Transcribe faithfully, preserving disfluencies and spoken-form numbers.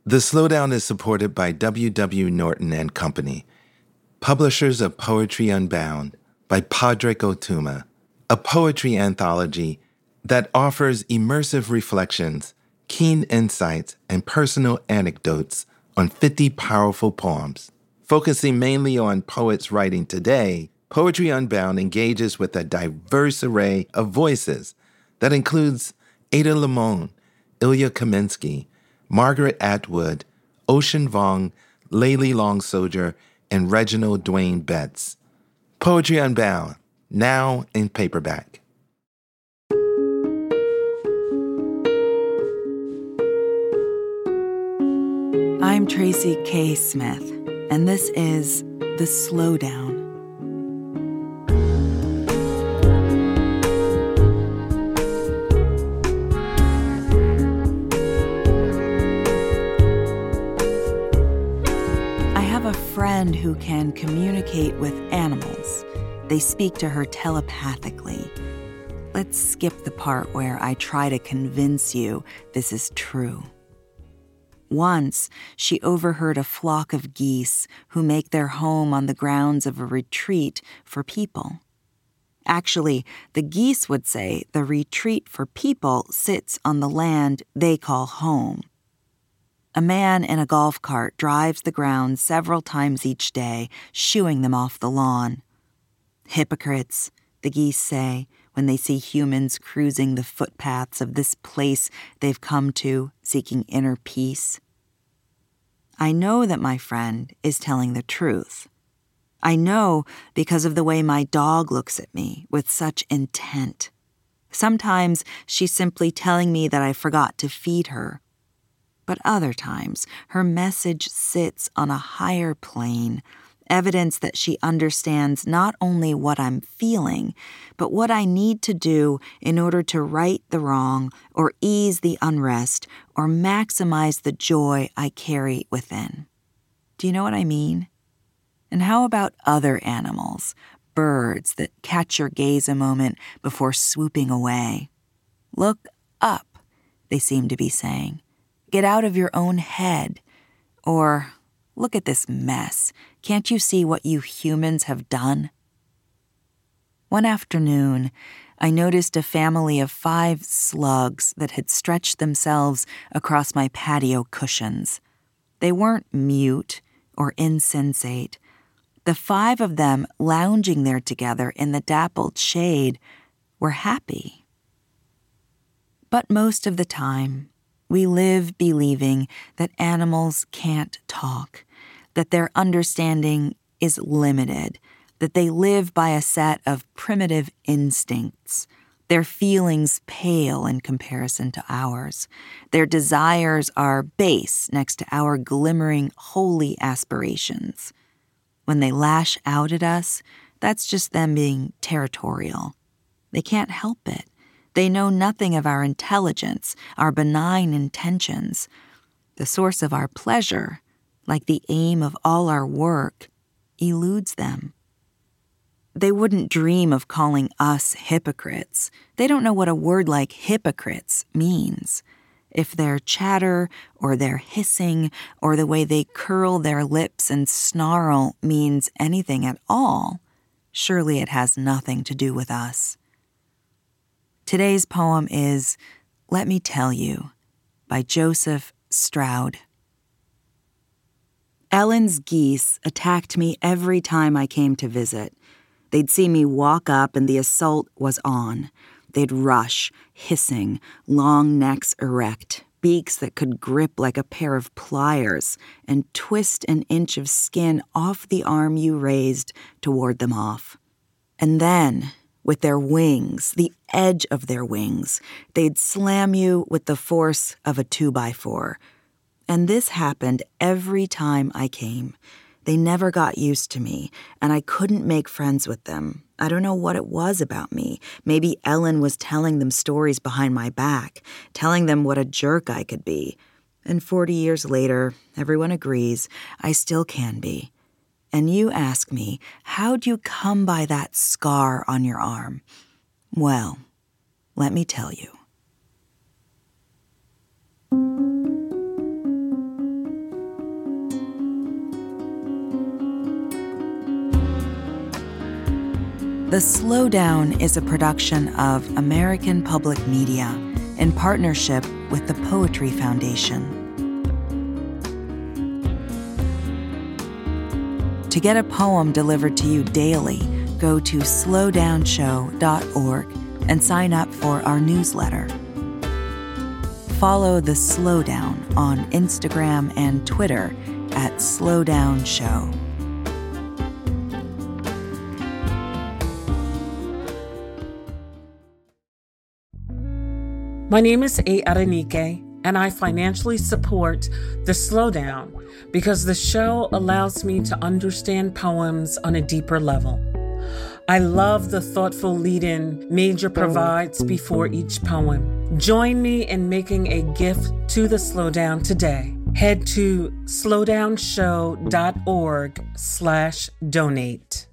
The Slowdown is supported by W W. Norton and Company, publishers of Poetry Unbound by Padraig Ó Tuama, a poetry anthology that offers immersive reflections, keen insights, and personal anecdotes on fifty powerful poems. Focusing mainly on poets writing today, Poetry Unbound engages with a diverse array of voices that includes Ada Limon, Ilya Kaminsky, Margaret Atwood, Ocean Vuong, Layli Long Soldier, and Reginald Dwayne Betts. Poetry Unbound, now in paperback. I'm Tracy K. Smith, and this is The Slowdown. I have a friend who can communicate with animals. They speak to her telepathically. Let's skip the part where I try to convince you this is true. Once, she overheard a flock of geese who make their home on the grounds of a retreat for people. Actually, the geese would say the retreat for people sits on the land they call home. A man in a golf cart drives the grounds several times each day, shooing them off the lawn. Hypocrites, the geese say, when they see humans cruising the footpaths of this place they've come to, seeking inner peace. I know that my friend is telling the truth. I know because of the way my dog looks at me with such intent. Sometimes she's simply telling me that I forgot to feed her. But other times, her message sits on a higher plane, evidence that she understands not only what I'm feeling, but what I need to do in order to right the wrong or ease the unrest or maximize the joy I carry within. Do you know what I mean? And how about other animals, birds that catch your gaze a moment before swooping away? Look up, they seem to be saying. Get out of your own head. Or, look at this mess. Can't you see what you humans have done? One afternoon, I noticed a family of five slugs that had stretched themselves across my patio cushions. They weren't mute or insensate. The five of them lounging there together in the dappled shade were happy. But most of the time, we live believing that animals can't talk, that their understanding is limited, that they live by a set of primitive instincts. Their feelings pale in comparison to ours. Their desires are base next to our glimmering, holy aspirations. When they lash out at us, that's just them being territorial. They can't help it. They know nothing of our intelligence, our benign intentions. The source of our pleasure, like the aim of all our work, eludes them. They wouldn't dream of calling us hypocrites. They don't know what a word like hypocrites means. If their chatter or their hissing or the way they curl their lips and snarl means anything at all, surely it has nothing to do with us. Today's poem is Let Me Tell You by Joseph Stroud. Ellen's geese attacked me every time I came to visit. They'd see me walk up and the assault was on. They'd rush, hissing, long necks erect, beaks that could grip like a pair of pliers, and twist an inch of skin off the arm you raised to ward them off. And then, with their wings, the edge of their wings, they'd slam you with the force of a two-by-four. And this happened every time I came. They never got used to me, and I couldn't make friends with them. I don't know what it was about me. Maybe Ellen was telling them stories behind my back, telling them what a jerk I could be. And forty years later, everyone agrees I still can be. And you ask me, how'd you come by that scar on your arm? Well, let me tell you. The Slowdown is a production of American Public Media in partnership with the Poetry Foundation. To get a poem delivered to you daily, go to slow down show dot org and sign up for our newsletter. Follow The Slowdown on Instagram and Twitter at Slowdown Show. My name is A. Adenike, and I financially support The Slowdown because the show allows me to understand poems on a deeper level. I love the thoughtful lead-in Major provides before each poem. Join me in making a gift to The Slowdown today. Head to slow down show dot org slash donate.